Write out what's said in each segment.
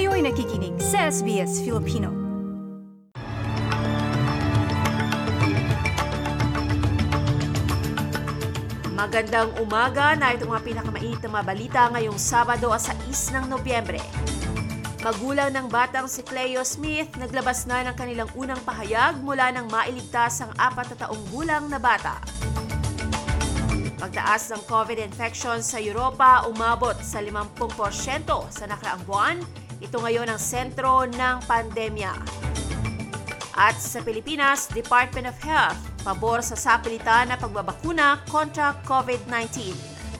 Kayo'y nakikinig sa SBS Filipino. Magandang umaga, narito mga pinakamainit na mga balita ngayong Sabado 6 ng Nobyembre. Magulang ng batang si Cleo Smith naglabas na ng kanilang unang pahayag mula nang mailigtas ang 4 na taong gulang na bata. Pagtaas ng COVID infection sa Europa umabot sa 50% sa nakaraang buwan. Ito ngayon ang sentro ng pandemya. At sa Pilipinas, Department of Health, pabor sa sapilitan na pagbabakuna kontra COVID-19.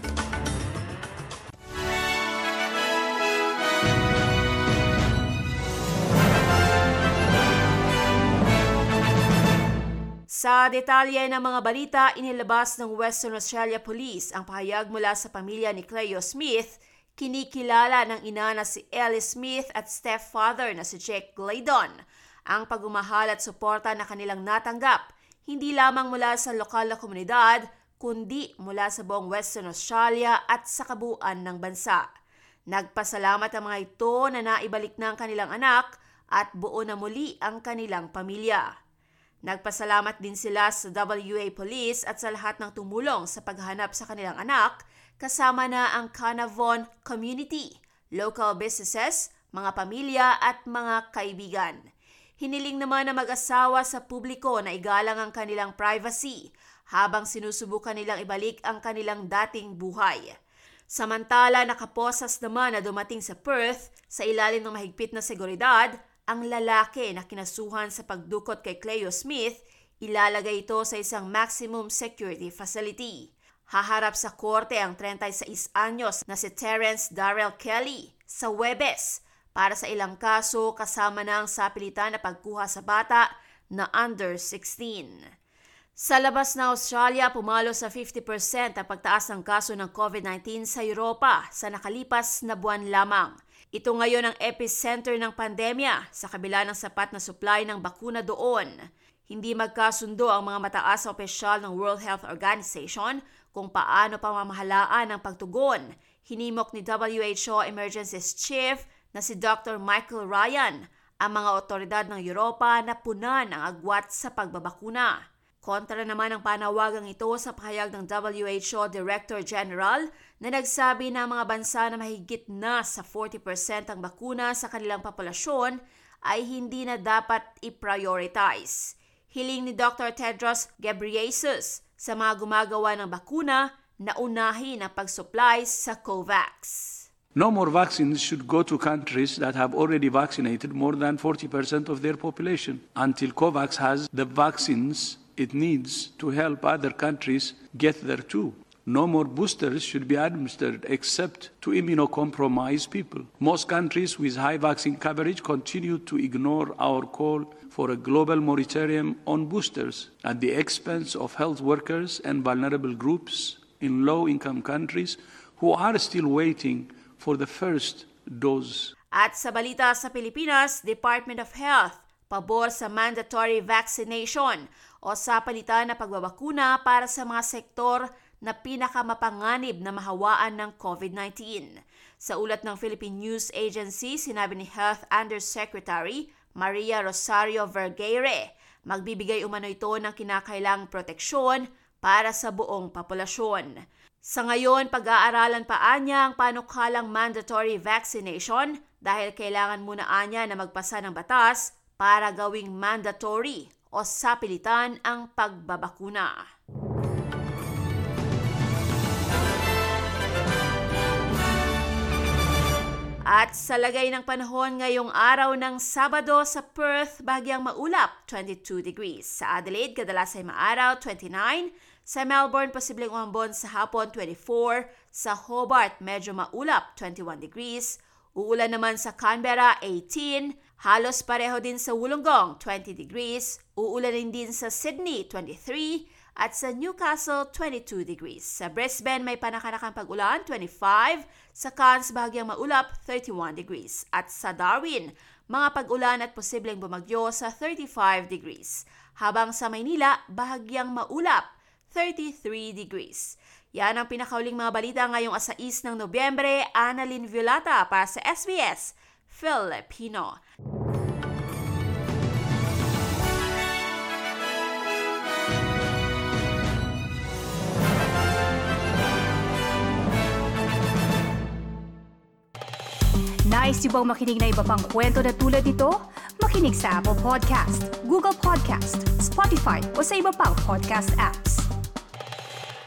Sa detalye ng mga balita, inilabas ng Western Australia Police ang pahayag mula sa pamilya ni Cleo Smith. Kinikilala ng ina na si Ellie Smith at stepfather na si Jake Glaydon ang pagmamahal at suporta na kanilang natanggap, hindi lamang mula sa lokal na komunidad, kundi mula sa buong Western Australia at sa kabuuan ng bansa. Nagpasalamat ang mga ito na naibalik na ang kanilang anak at buo na muli ang kanilang pamilya. Nagpasalamat din sila sa WA Police at sa lahat ng tumulong sa paghahanap sa kanilang anak, kasama na ang Carnarvon community, local businesses, mga pamilya at mga kaibigan. Hiniling naman ng mag-asawa sa publiko na igalang ang kanilang privacy habang sinusubukan nilang ibalik ang kanilang dating buhay. Samantala, nakaposas naman na dumating sa Perth sa ilalim ng mahigpit na seguridad, ang lalaki na kinasuhan sa pagdukot kay Cleo Smith, ilalagay ito sa isang maximum security facility. Haharap sa korte ang 36 anyos na si Terence Darrell Kelly sa Huwebes para sa ilang kaso kasama ng sapilitan na pagkuha sa bata na under 16. Sa labas ng Australia, pumalo sa 50% ang pagtaas ng kaso ng COVID-19 sa Europa sa nakalipas na buwan lamang. Ito ngayon ang epicenter ng pandemya sa kabila ng sapat na supply ng bakuna doon. Hindi magkasundo ang mga mataas na opisyal ng World Health Organization kung paano pamamahalaan ang pagtugon. Hinimok ni WHO Emergencies Chief na si Dr. Michael Ryan ang mga otoridad ng Europa na punan ang agwat sa pagbabakuna. Kontra naman ang panawagang ito sa pahayag ng WHO Director General na nagsabi na mga bansa na mahigit na sa 40% ang bakuna sa kanilang populasyon ay hindi na dapat i-prioritize. Hiling ni Dr. Tedros Ghebreyesus sa mga gumagawa ng bakuna na unahin ang pag-supply sa COVAX. No more vaccines should go to countries that have already vaccinated more than 40% of their population until COVAX has the vaccines it needs to help other countries get there too. No more boosters should be administered except to immunocompromised people. Most countries with high vaccine coverage continue to ignore our call for a global moratorium on boosters at the expense of health workers and vulnerable groups in low-income countries who are still waiting for the first dose. At sa balita sa Pilipinas, Department of Health, pabor sa mandatory vaccination o sa palitan na pagbabakuna para sa mga sektor na pinakamapanganib na mahawaan ng COVID-19. Sa ulat ng Philippine News Agency, sinabi ni Health Undersecretary Maria Rosario Vergeire, magbibigay umano ito ng kinakailangang proteksyon para sa buong populasyon. Sa ngayon, pag-aaralan pa anya ang panukalang mandatory vaccination dahil kailangan muna anya na magpasa ng batas para gawing mandatory o sapilitan ang pagbabakuna. At sa lagay ng panahon ngayong araw ng Sabado sa Perth, bahagyang maulap, 22 degrees. Sa Adelaide, kadalas ay maaraw, 29. Sa Melbourne, posibleng umambon sa hapon, 24. Sa Hobart, medyo maulap, 21 degrees. Uulan naman sa Canberra, 18. Halos pareho din sa Wollongong, 20 degrees. Uulan din sa Sydney, 23. At sa Newcastle, 22 degrees. Sa Brisbane, may panakanakang pag-ulan, 25. Sa Cairns, bahagyang maulap, 31 degrees. At sa Darwin, mga pag-ulan at posibleng bumagyo sa 35 degrees. Habang sa Maynila, bahagyang maulap, 33 degrees. Yan ang pinakauling mga balita ngayong 6 ng Nobyembre. Annalyn Violata para sa SBS Filipino. Nice yung bang makinig na iba pang kwento na tulad ito? Makinig sa Apple Podcast, Google Podcast, Spotify o sa iba pang podcast apps.